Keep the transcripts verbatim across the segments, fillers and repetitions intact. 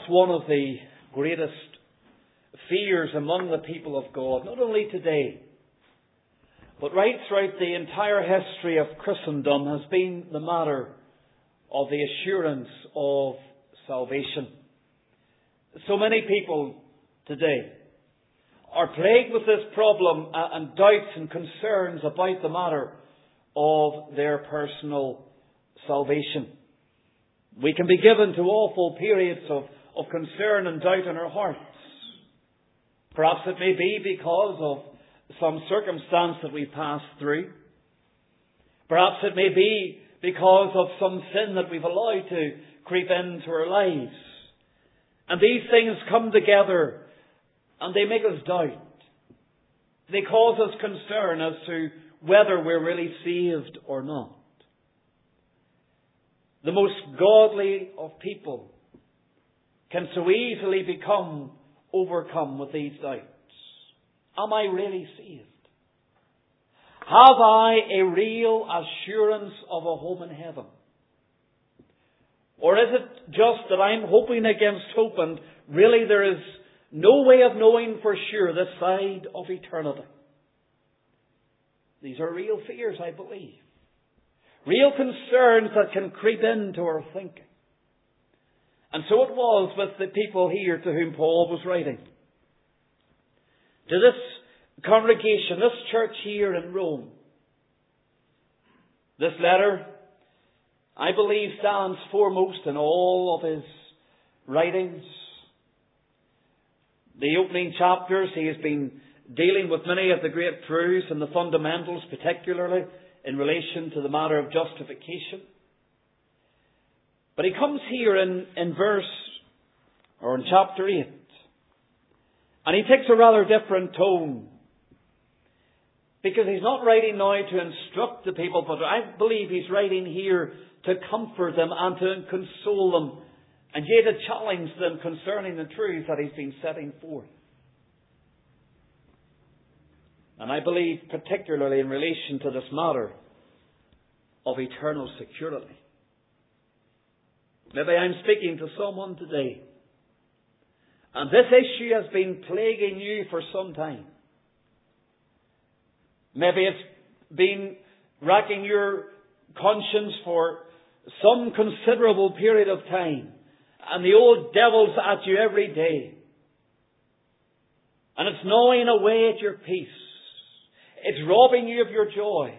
perhaps one of the greatest fears among the people of God, not only today, but right throughout the entire history of Christendom, has been the matter of the assurance of salvation. So many people today are plagued with this problem and doubts and concerns about the matter of their personal salvation. We can be given to awful periods of, of concern and doubt in our hearts. Perhaps it may be because of some circumstance that we pass through. Perhaps it may be because of some sin that we've allowed to creep into our lives. And these things come together and they make us doubt. They cause us concern as to whether we're really saved or not. The most godly of people can so easily become overcome with these doubts. Am I really saved? Have I a real assurance of a home in heaven? Or is it just that I'm hoping against hope and really there is no way of knowing for sure this side of eternity? These are real fears, I believe. Real concerns that can creep into our thinking. And so it was with the people here to whom Paul was writing. To this congregation, this church here in Rome. This letter, I believe, stands foremost in all of his writings. The opening chapters, he has been dealing with many of the great truths and the fundamentals, particularly in relation to the matter of justification. But he comes here in, in verse, or in chapter eight, and he takes a rather different tone. Because he's not writing now to instruct the people, but I believe he's writing here to comfort them and to console them, and yet to challenge them concerning the truth that he's been setting forth. And I believe particularly in relation to this matter of eternal security. Maybe I'm speaking to someone today, and this issue has been plaguing you for some time. Maybe it's been racking your conscience for some considerable period of time, and the old devil's at you every day. And it's gnawing away at your peace. It's robbing you of your joy.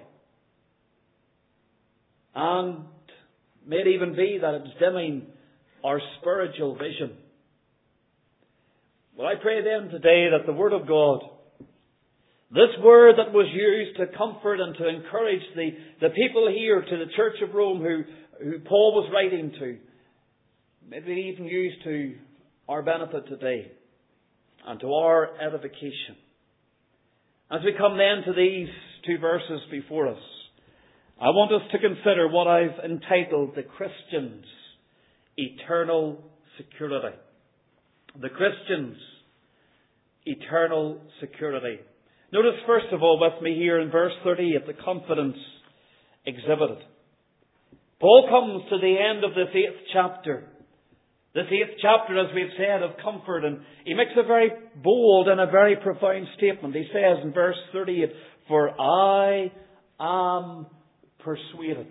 And may it even be that it's dimming our spiritual vision. Well, I pray then today that the Word of God, this word that was used to comfort and to encourage the, the people here to the Church of Rome who, who Paul was writing to, may it be even used to our benefit today and to our edification. As we come then to these two verses before us, I want us to consider what I've entitled the Christian's eternal security. The Christian's eternal security. Notice first of all with me here in verse thirty-eight, the confidence exhibited. Paul comes to the end of this eighth chapter. This eighth chapter, as we've said, of comfort, and he makes a very bold and a very profound statement. He says in verse thirty-eight, "For I am persuaded."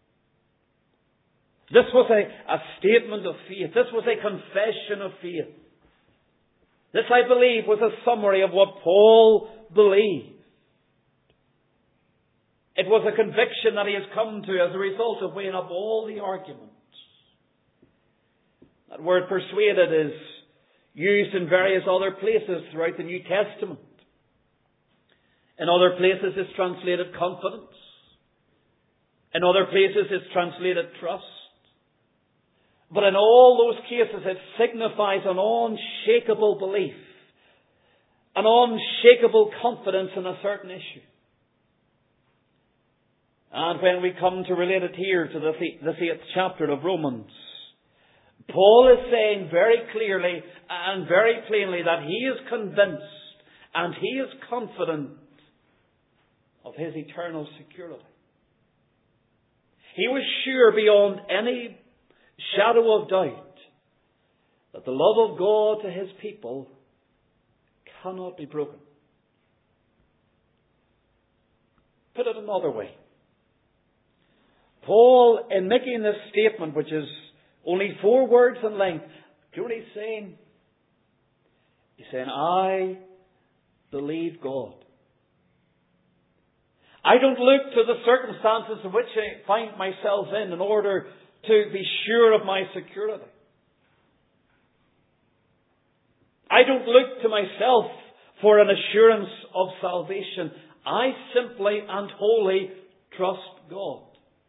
This was a, a statement of faith. This was a confession of faith. This, I believe, was a summary of what Paul believed. It was a conviction that he has come to as a result of weighing up all the arguments. That word persuaded is used in various other places throughout the New Testament. In other places it's translated confidence. In other places it's translated trust. But in all those cases it signifies an unshakable belief, an unshakable confidence in a certain issue. And when we come to relate it here to the eighth chapter of Romans, Paul is saying very clearly and very plainly that he is convinced and he is confident of his eternal security. He was sure beyond any shadow of doubt that the love of God to His people cannot be broken. Put it another way. Paul, in making this statement, which is only four words in length, do you know what he's saying? He's saying, I believe God. I don't look to the circumstances in which I find myself in in order to be sure of my security. I don't look to myself for an assurance of salvation. I simply and wholly trust God.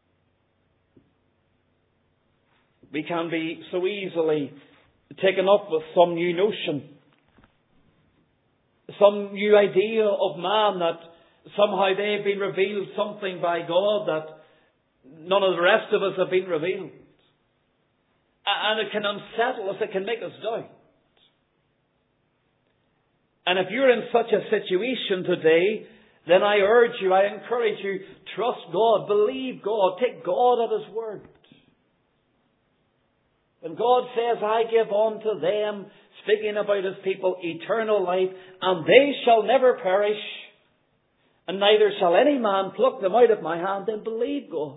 We can be so easily taken up with some new notion, some new idea of man that somehow they've been revealed something by God that none of the rest of us have been revealed. And it can unsettle us, it can make us doubt. And if you're in such a situation today, then I urge you, I encourage you, trust God, believe God, take God at His word. When God says, I give unto them, speaking about His people, eternal life, and they shall never perish, and neither shall any man pluck them out of my hand, then believe God.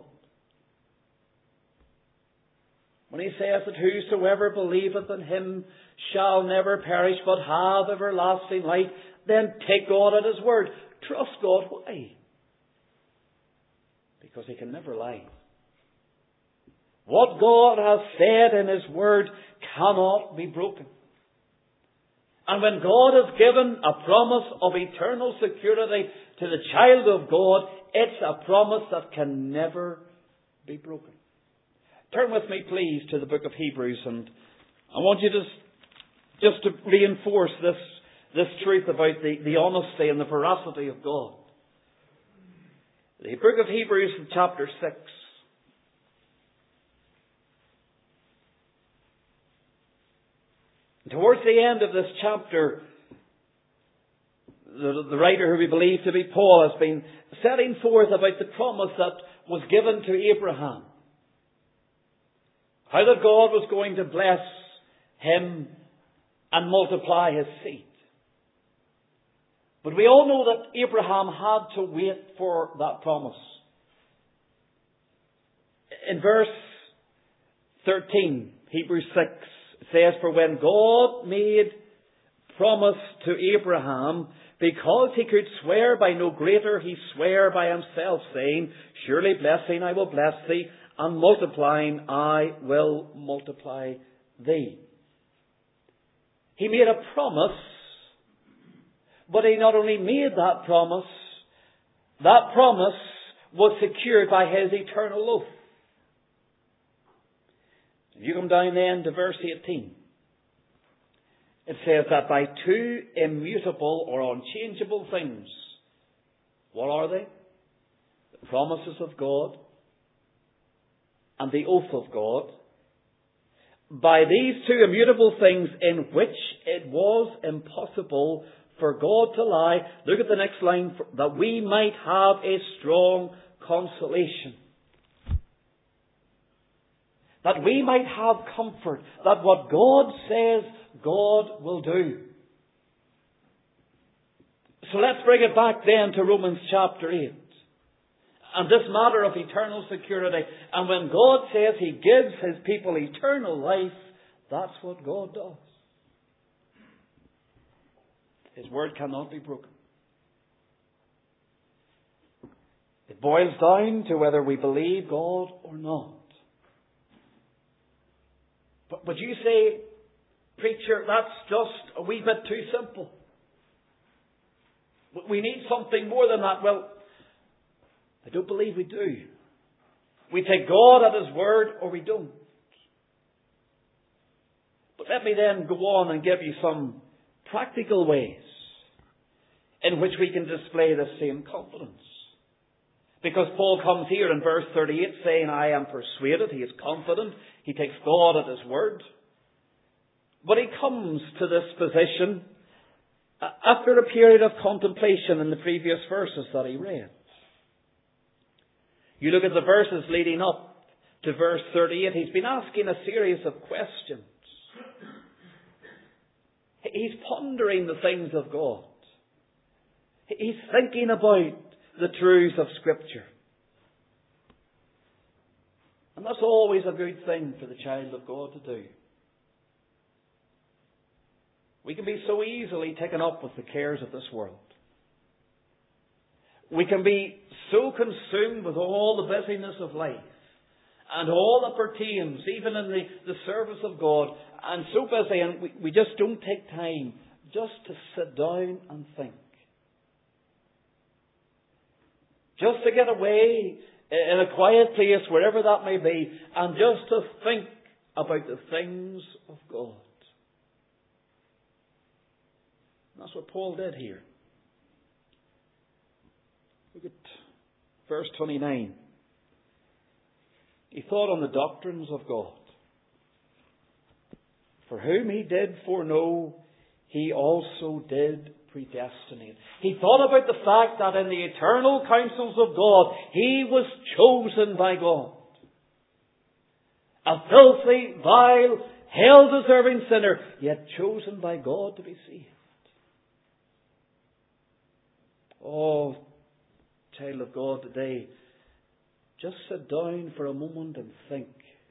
When He says that whosoever believeth in Him shall never perish, but have everlasting life, then take God at His word. Trust God. Why? Because He can never lie. What God has said in His word cannot be broken. And when God has given a promise of eternal security to the child of God, it's a promise that can never be broken. Turn with me, please, to the book of Hebrews, and I want you to just to reinforce this, this truth about the, the honesty and the veracity of God. The book of Hebrews, chapter six. Towards the end of this chapter, the, the writer who we believe to be Paul has been setting forth about the promise that was given to Abraham. How that God was going to bless him and multiply his seed. But we all know that Abraham had to wait for that promise. In verse thirteen, Hebrews six, it says, For when God made promise to Abraham, because he could swear by no greater, he sware by himself, saying, Surely blessing I will bless thee, and multiplying I will multiply thee. He made a promise, but he not only made that promise, that promise was secured by his eternal oath. If you come down then to verse eighteen, it says that by two immutable or unchangeable things, what are they? The promises of God and the oath of God. By these two immutable things in which it was impossible for God to lie, look at the next line, that we might have a strong consolation. That we might have comfort that what God says, God will do. So let's bring it back then to Romans chapter eight. And this matter of eternal security. And when God says He gives His people eternal life, that's what God does. His word cannot be broken. It boils down to whether we believe God or not. But, but you say, preacher, that's just a wee bit too simple. We need something more than that. Well, I don't believe we do. We take God at His word or we don't. But let me then go on and give you some practical ways in which we can display the same confidence. Because Paul comes here in verse thirty-eight saying, I am persuaded. He is confident. He takes God at His word. But he comes to this position after a period of contemplation in the previous verses that he read. You look at the verses leading up to verse thirty-eight. He's been asking a series of questions. He's pondering the things of God. He's thinking about the truths of Scripture. And that's always a good thing for the child of God to do. We can be so easily taken up with the cares of this world. We can be so consumed with all the busyness of life and all that pertains, even in the, the service of God, and so busy, and we, we just don't take time just to sit down and think. Just to get away in a quiet place, wherever that may be, and just to think about the things of God. That's what Paul did here. Look at verse twenty-nine. He thought on the doctrines of God. For whom he did foreknow, he also did predestinate. He thought about the fact that in the eternal counsels of God, he was chosen by God. A filthy, vile, hell-deserving sinner, yet chosen by God to be saved. Oh, child of God, today, just sit down for a moment and think.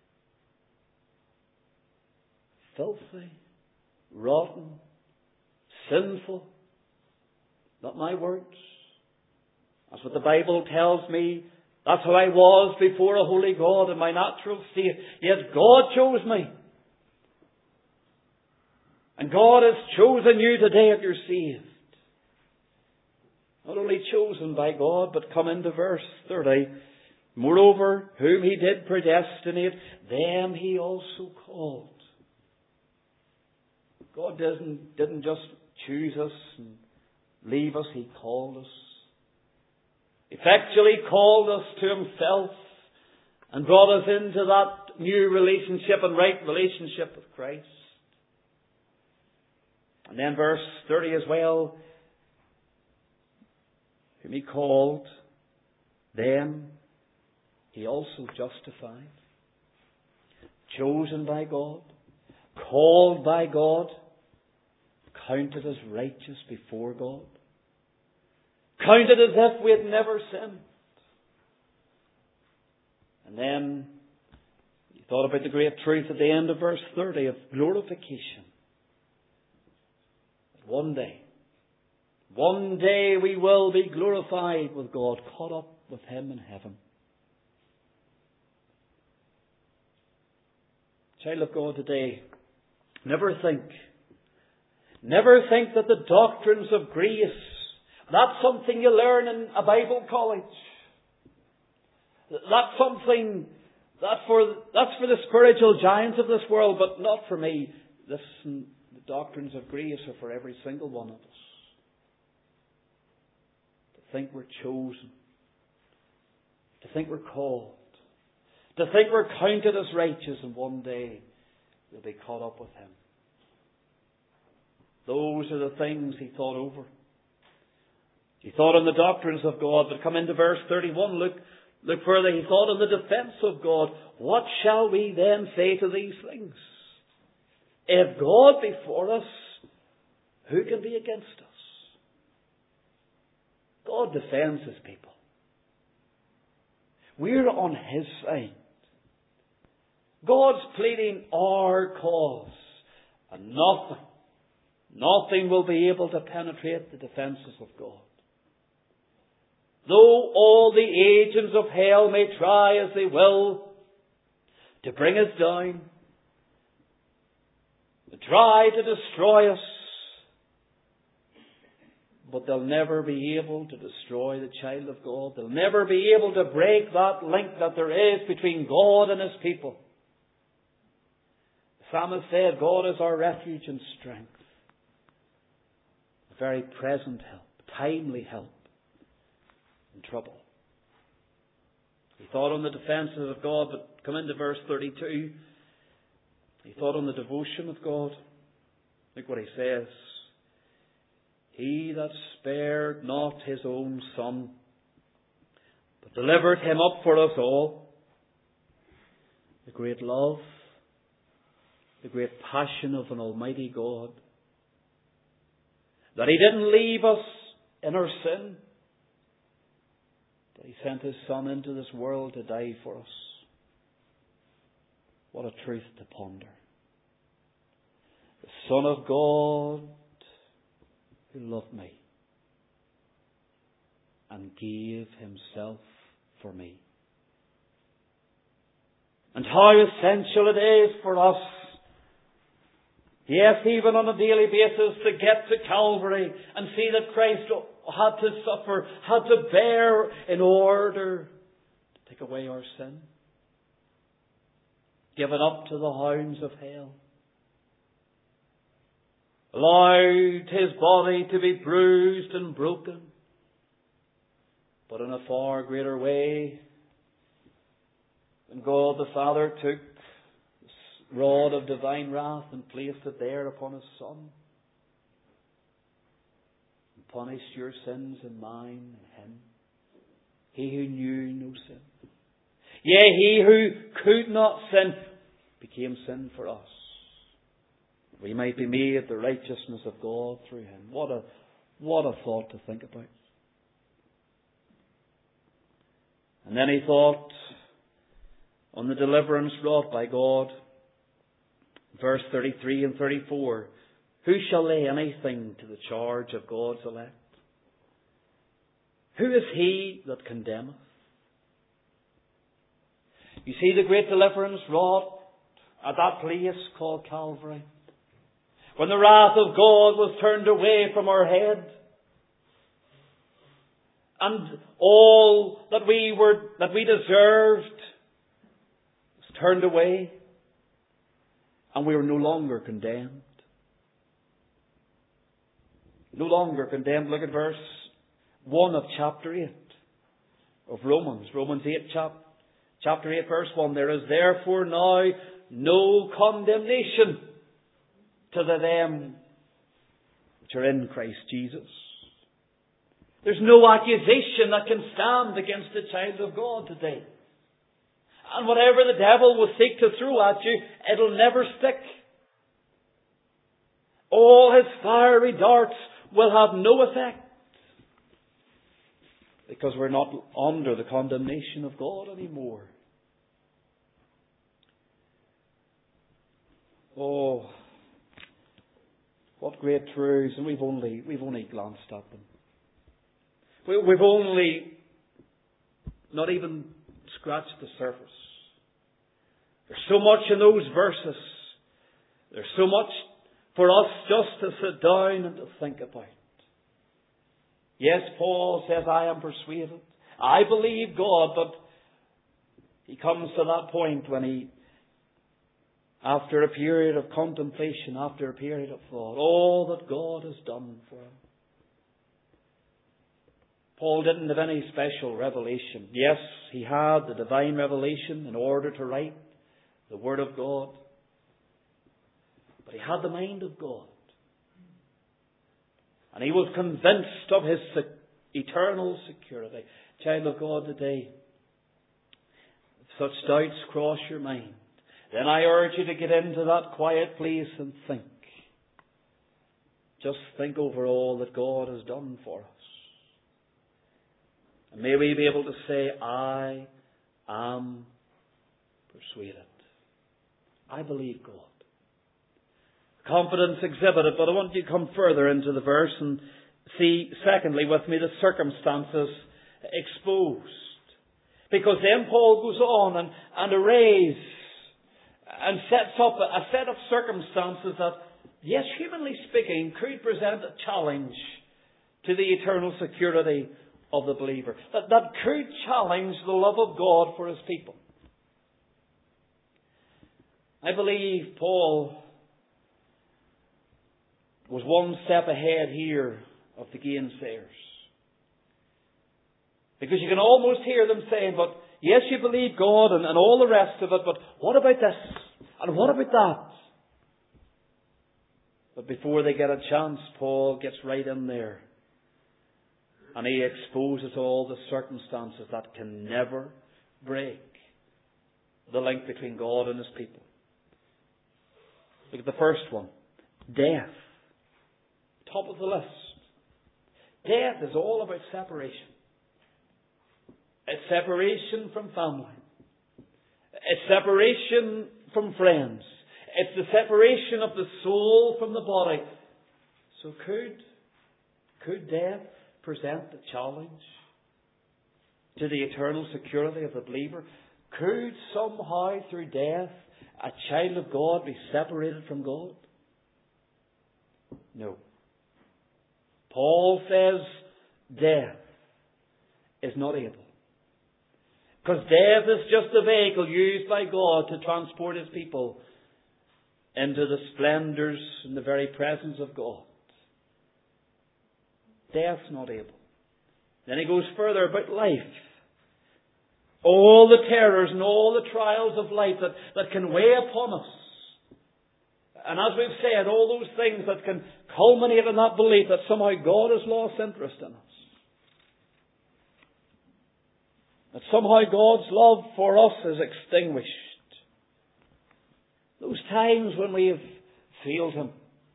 Filthy, rotten, sinful. Not my words. That's what the Bible tells me. That's how I was before a holy God in my natural state. Yet God chose me. And God has chosen you today if you're saved. Not only chosen by God, but come into verse thirty. Moreover, whom he did predestinate, them he also called. God didn't, didn't just choose us and leave us. He called us. Effectually called us to himself and brought us into that new relationship and right relationship with Christ. And then verse thirty as well. Whom he called, them he also justified. Chosen by God, called by God, counted as righteous before God, counted as if we had never sinned. And then he thought about the great truth at the end of verse thirty of glorification. One day, one day we will be glorified with God, caught up with him in heaven. Child of God today, never think, never think that the doctrines of grace, that's something you learn in a Bible college. That's something, that's for, that's for the spiritual giants of this world, but not for me. Listen, the doctrines of grace are for every single one of us. To think we're chosen. To think we're called. To think we're counted as righteous, and one day we'll be caught up with him. Those are the things he thought over. He thought on the doctrines of God, but come into verse thirty-one, look, look further. He thought on the defence of God. What shall we then say to these things? If God be for us, who can be against us? God defends his people. We're on his side. God's pleading our cause, and nothing, nothing will be able to penetrate the defences of God. Though all the agents of hell may try as they will to bring us down, to try to destroy us, but they'll never be able to destroy the child of God. They'll never be able to break that link that there is between God and his people. The psalmist said, God is our refuge and strength, a very present help, timely help in trouble. He thought on the defences of God, but come into verse thirty-two. He thought on the devotion of God. Look what he says. He that spared not his own Son, but delivered him up for us all. The great love, the great passion of an almighty God That He didn't leave us in our sin. That He sent His Son into this world to die for us. What a truth to ponder. The Son of God who loved me and gave Himself for me. And how essential it is for us, yes, even on a daily basis, to get to Calvary and see that Christ had to suffer, had to bear in order to take away our sin. Give it up to the hounds of hell. Allowed His body to be bruised and broken. But in a far greater way, when God the Father took this rod of divine wrath and placed it there upon His Son, and punished your sins and mine and Him, He who knew no sin. Yea, He who could not sin became sin for us. We might be made the righteousness of God through Him. What a, what a thought to think about. And then He thought on the deliverance wrought by God. Verse thirty-three and thirty-four. Who shall lay anything to the charge of God's elect? Who is he that condemneth? You see the great deliverance wrought at that place called Calvary. When the wrath of God was turned away from our head. And all that we were, that we deserved was turned away. And we were no longer condemned. No longer condemned. Look at verse one of chapter eight of Romans. Romans eight, chap, chapter eight, verse one. There is therefore now no condemnation to the them which are in Christ Jesus. There's no accusation that can stand against the child of God today. And whatever the devil will seek to throw at you, it'll never stick. All his fiery darts will have no effect. Because we're not under the condemnation of God anymore. Oh, what great truths, and we've only we've only glanced at them. We, we've only not even scratched the surface. There's so much in those verses. There's so much for us just to sit down and to think about. Yes, Paul says, I am persuaded. I believe God, but he comes to that point when he, after a period of contemplation, after a period of thought, all that God has done for him. Paul didn't have any special revelation. Yes, he had the divine revelation in order to write the Word of God. But he had the mind of God. And he was convinced of his eternal security. Child of God, today, if such doubts cross your mind, then I urge you to get into that quiet place and think. Just think over all that God has done for us. And may we be able to say, I am persuaded. I believe God. Confidence exhibited, but I want you to come further into the verse and see, secondly, with me, the circumstances exposed. Because then Paul goes on and, and arrays and sets up a set of circumstances that, yes, humanly speaking, could present a challenge to the eternal security of the believer. That, that could challenge the love of God for His people. I believe Paul was one step ahead here of the gainsayers. Because you can almost hear them saying, but yes, you believe God and, and all the rest of it, but what about this? And what about that? But before they get a chance, Paul gets right in there. And he exposes all the circumstances that can never break the link between God and His people. Look at the first one. Death. Top of the list. Death is all about separation. It's separation from family. It's separation from friends. It's the separation of the soul from the body. So could, could death present a challenge to the eternal security of the believer? Could somehow through death a child of God be separated from God? No. Paul says death is not able. Because death is just a vehicle used by God to transport His people into the splendours and the very presence of God. Death's not able. Then he goes further about life. All the terrors and all the trials of life that, that can weigh upon us. And as we've said, all those things that can culminate in that belief that somehow God has lost interest in us. That somehow God's love for us is extinguished. Those times when we have failed Him.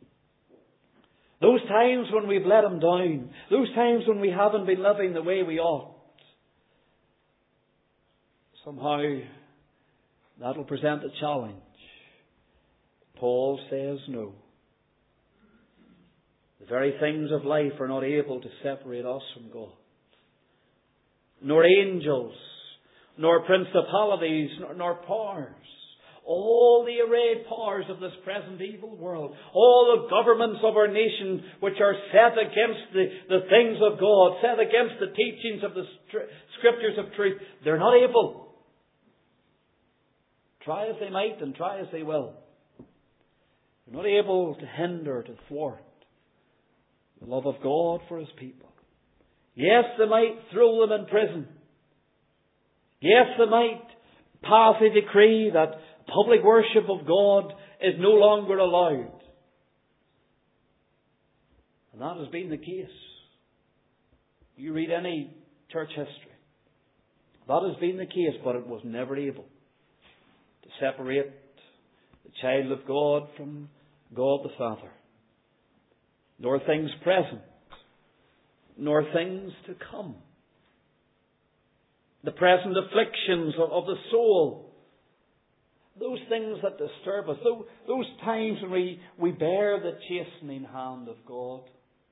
Those times when we've let Him down. Those times when we haven't been living the way we ought. Somehow that will present a challenge. Paul says no. The very things of life are not able to separate us from God. Nor angels, nor principalities, nor, nor powers. All the arrayed powers of this present evil world, all the governments of our nation which are set against the, the things of God, set against the teachings of the Scriptures of truth, they're not able. Try as they might and try as they will. They're not able to hinder, to thwart the love of God for His people. Yes, they might throw them in prison. Yes, they might pass a decree that public worship of God is no longer allowed. And that has been the case. You read any church history. That has been the case, but it was never able to separate the child of God from God the Father. Nor things present, nor things to come. The present afflictions of, of the soul. Those things that disturb us. Those, those times when we, we bear the chastening hand of God.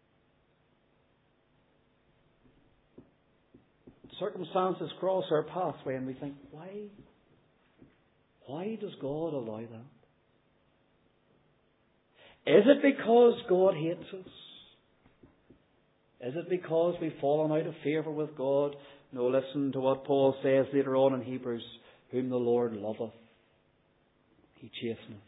Circumstances cross our pathway and we think, why? Why does God allow that? Is it because God hates us? Is it because we've fallen out of favour with God? No, listen to what Paul says later on in Hebrews. Whom the Lord loveth, He chasteneth.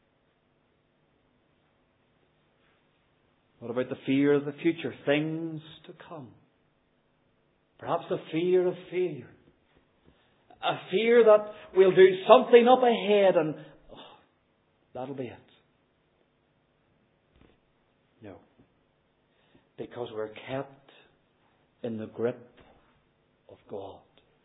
What about the fear of the future? Things to come. Perhaps the fear of failure. A fear that we'll do something up ahead and oh, that'll be it. No. Because we're kept in the grip of God.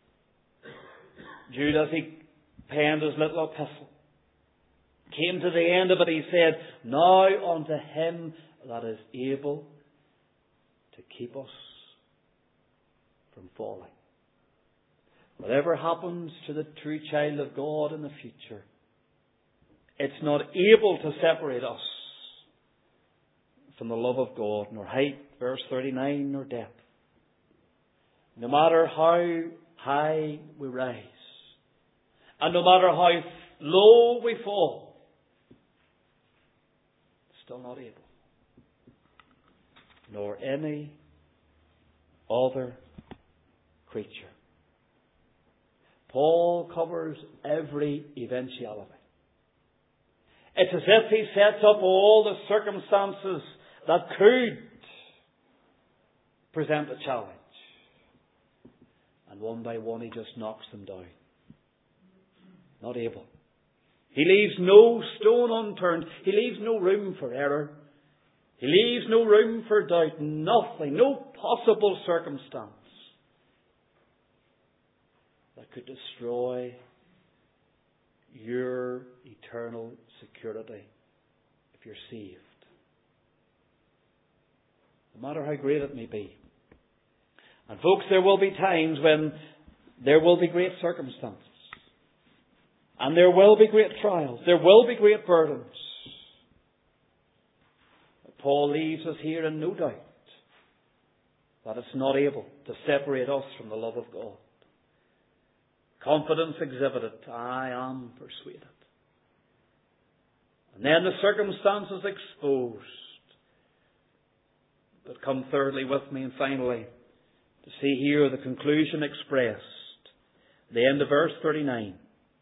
Jude, as he penned his little epistle, came to the end of it, he said, now unto Him that is able to keep us from falling. Whatever happens to the true child of God in the future, it's not able to separate us from the love of God, nor height, verse thirty-nine, nor depth. No matter how high we rise, and no matter how low we fall, still not able. Nor any other creature. Paul covers every eventuality. It's as if he sets up all the circumstances that could present a challenge. And one by one he just knocks them down. Not able. He leaves no stone unturned. He leaves no room for error. He leaves no room for doubt. Nothing. No possible circumstance that could destroy your eternal security if you're saved. The no matter how great it may be. And folks, there will be times when there will be great circumstances. And there will be great trials. There will be great burdens. But Paul leaves us here in no doubt that it's not able to separate us from the love of God. Confidence exhibited, I am persuaded. And then the circumstances exposed. But come thirdly with me and finally to see here the conclusion expressed. The end of verse thirty-nine.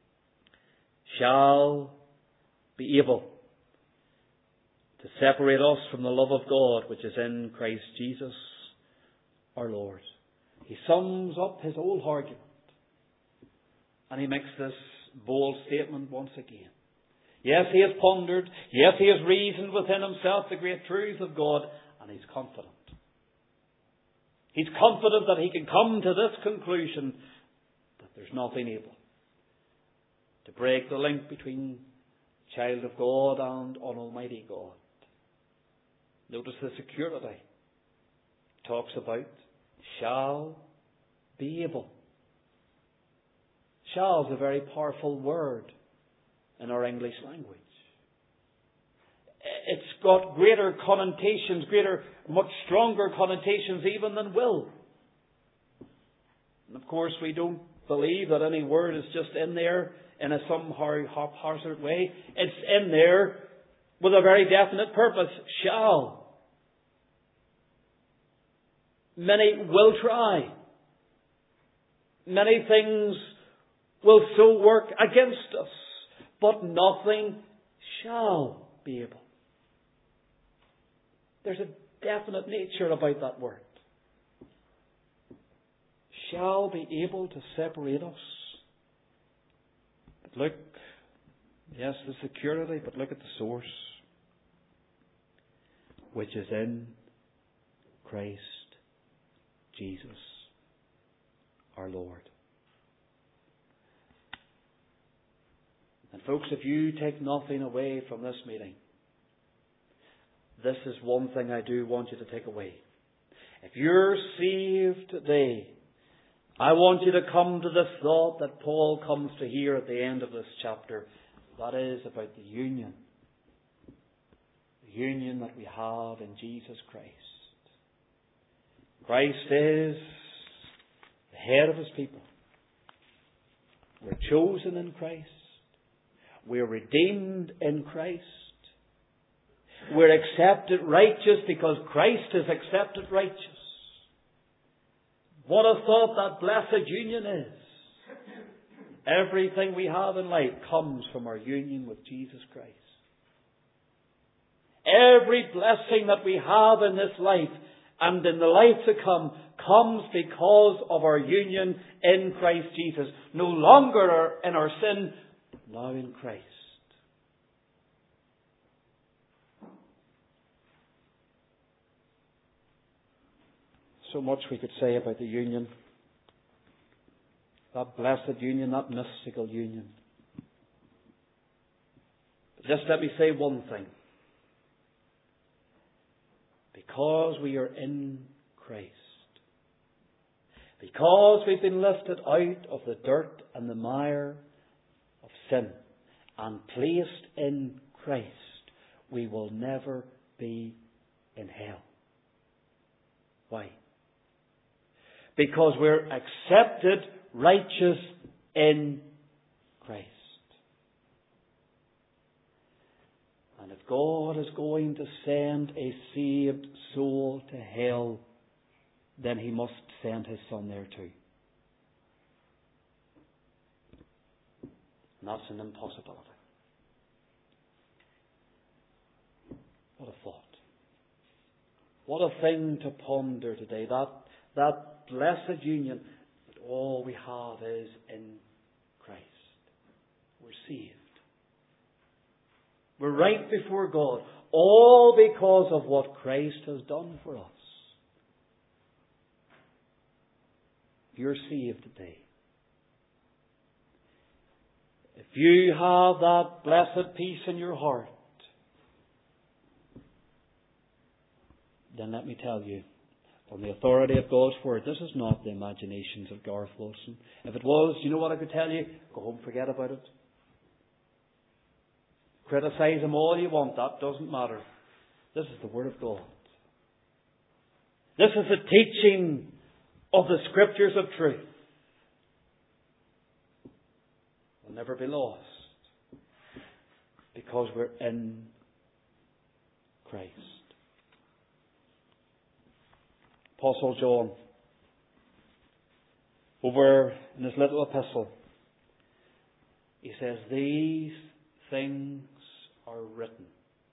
Shall be able to separate us from the love of God which is in Christ Jesus our Lord. He sums up his whole argument. And he makes this bold statement once again. Yes, he has pondered. Yes, he has reasoned within himself the great truths of God. And he's confident. He's confident that he can come to this conclusion that there's nothing able to break the link between child of God and an almighty God. Notice the security. It talks about shall be able. Shall is a very powerful word in our English language. It's got greater connotations, greater, much stronger connotations even than will. And of course we don't believe that any word is just in there in a somehow haphazard way. It's in there with a very definite purpose. Shall. Many will try. Many things will so work against us, but nothing shall be able. There's a definite nature about that word. Shall be able to separate us. But look, yes, the security, but look at the source, which is in Christ Jesus our Lord. And folks, if you take nothing away from this meeting, this is one thing I do want you to take away. If you're saved today, I want you to come to this thought that Paul comes to here at the end of this chapter. That is about the union. The union that we have in Jesus Christ. Christ is the head of his people. We're chosen in Christ. We're redeemed in Christ. We're accepted righteous because Christ is accepted righteous. What a thought that blessed union is. Everything we have in life comes from our union with Jesus Christ. Every blessing that we have in this life and in the life to come comes because of our union in Christ Jesus. No longer in our sin, now in Christ. So much we could say about the union. That blessed union, that mystical union. But just let me say one thing. Because we are in Christ, because we've been lifted out of the dirt and the mire of sin and placed in Christ, we will never be in hell. Why? Because we're accepted righteous in Christ. And if God is going to send a saved soul to hell, then he must send his Son there too. And that's an impossibility. What a thought. What a thing to ponder today. That, that blessed union that all we have is in Christ. We're saved. We're right before God. All because of what Christ has done for us. You're saved today. If you have that blessed peace in your heart, then let me tell you, on the authority of God's Word, this is not the imaginations of Garth Wilson. If it was, you know what I could tell you? Go home, forget about it. Criticise him all you want, that doesn't matter. This is the Word of God. This is the teaching of the Scriptures of truth. Will never be lost because we're in Christ. Apostle John, over in his little epistle, he says, these things are written.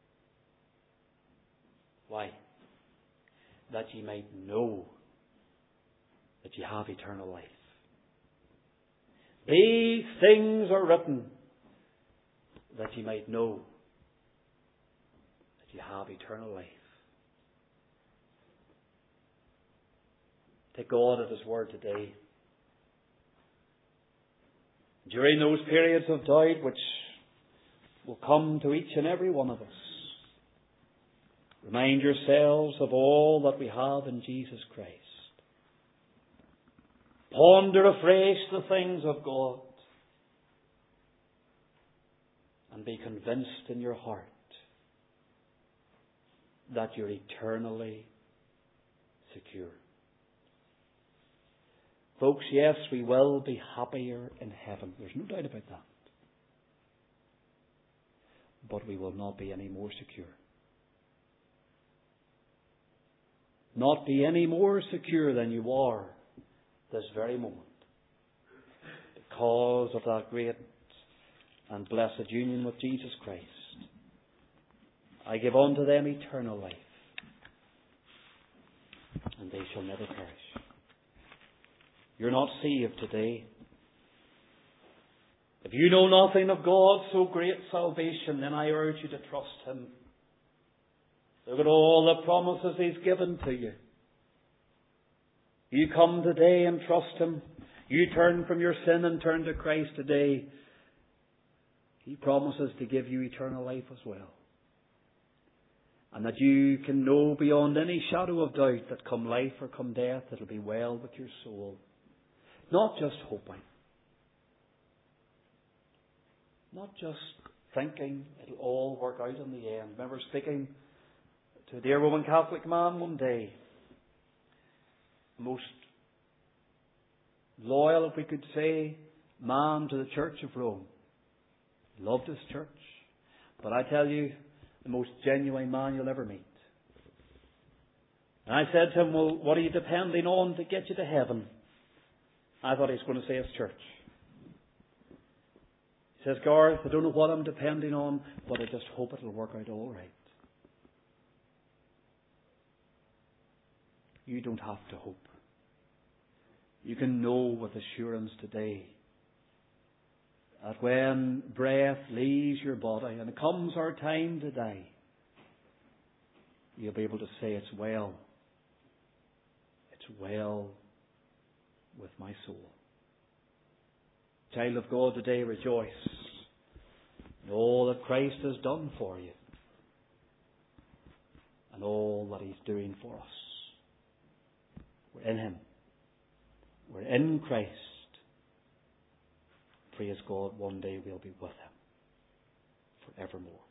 Why? That ye might know that ye have eternal life. These things are written that ye might know that ye have eternal life. Take God at His word today. During those periods of doubt which will come to each and every one of us, remind yourselves of all that we have in Jesus Christ. Ponder afresh the things of God and be convinced in your heart that you're eternally secure. Folks, yes, we will be happier in heaven. There's no doubt about that. But we will not be any more secure. Not be any more secure than you are this very moment, because of that great and blessed union with Jesus Christ. I give unto them eternal life, and they shall never perish. You're not saved today. If you know nothing of God's so great salvation, then I urge you to trust Him. Look at all the promises He's given to you. You come today and trust Him. You turn from your sin and turn to Christ today. He promises to give you eternal life as well. And that you can know beyond any shadow of doubt that come life or come death, it'll be well with your soul. Not just hoping. Not just thinking it'll all work out in the end. Remember speaking to a dear Roman Catholic man one day, most loyal, if we could say, man to the Church of Rome. Loved his church. But I tell you, the most genuine man you'll ever meet. And I said to him, well, what are you depending on to get you to heaven? I thought he was going to say his church. He says, Garth, I don't know what I'm depending on, but I just hope it'll work out all right. You don't have to hope. You can know with assurance today that when breath leaves your body and it comes our time to die, you'll be able to say, it's well. It's well with my soul. Child of God, today rejoice in all that Christ has done for you and all that He's doing for us. We're in Him. We're in Christ. Praise God, one day we'll be with Him forevermore.